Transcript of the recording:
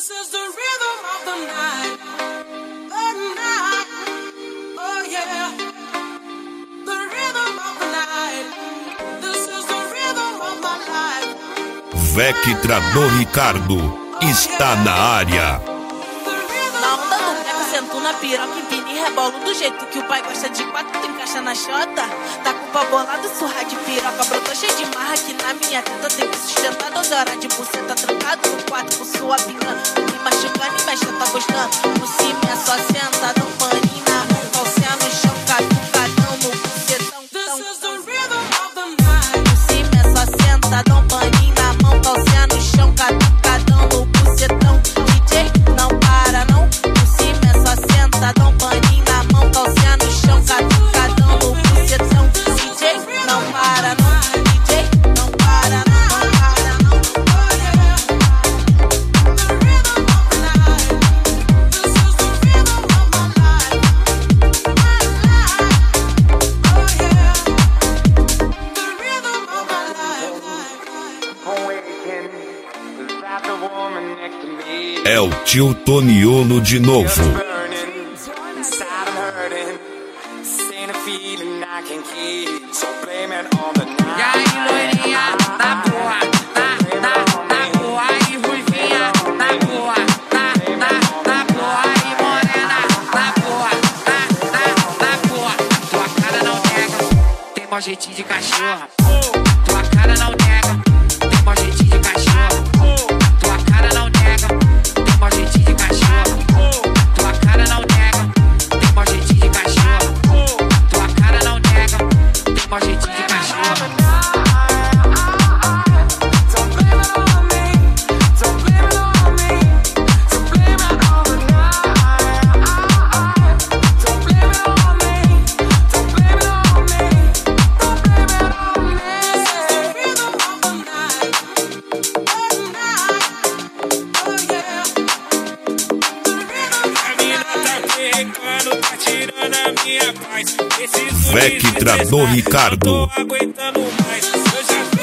This is the rhythm of the night. The night. Oh yeah. The rhythm of the night. This is the rhythm of my life. Vectra do Ricardo está na área. Na onda do Neca, sento na piroca, empina e rebolo do jeito que o pai gosta de quatro, tu encaixa na xota. Tá com o pau bolado, surra de piroca, brotou cheio de marra que na minha teta tem que sustentar 12 horas de buceta trancado no quarto com sua piranha. Me machucando e mexe, tá gostando. Por cima é só senta, dá um paninho na mão, calcinha no chão, catucadão no bucetão. This is the rhythm of the night. Por cima é só senta, dá um paninho na mão, calcinha no chão, catucadão no bucetão. DJ, não para não. Por cima é só senta, dá um paninho na mão, calcinha no chão, catucadão no bucetão. DJ, não para não. DJ, não para não, não para não. Oh yeah. The rhythm of the night. This is the rhythm of my life. My life. Oh yeah. The rhythm of my life. É o tio Toniolo de novo. E aí, loirinha, na boa, na boa, e ruivinha, na boa, na boa, e morena, na boa, na boa. Tua cara não nega, tem mó jeitinho de cachorra. Tua cara não nega, tem mó jeitinho de cachorra. Tua cara não nega, tem mó jeitinho de cachorra. Tua cara não nega, tem mó jeitinho de cachorra. Tua cara não nega, tem mó jeitinho de cachorra. Vectra do Ricardo. Tô aguentando mais. Eu já